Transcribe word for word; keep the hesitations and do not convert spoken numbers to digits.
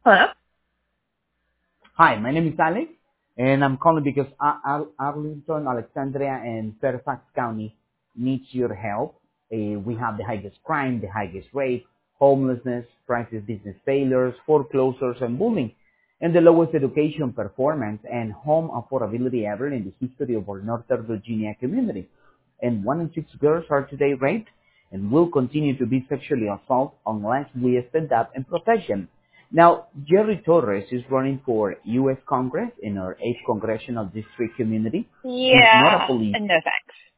Hello? Hi, my name is Alex, and I'm calling because Ar- Ar- Arlington, Alexandria, and Fairfax County needs your help. Uh, we have the highest crime, the highest rate, homelessness, crisis business failures, foreclosures, and bullying, and the lowest education performance and home affordability ever in the history of our Northern Virginia community. And one in six girls are today raped and will continue to be sexually assaulted unless we stand up and protect them. Now, Jerry Torres is running for U S Congress in our eighth Congressional District community. He's not a Yeah, police. and no thanks.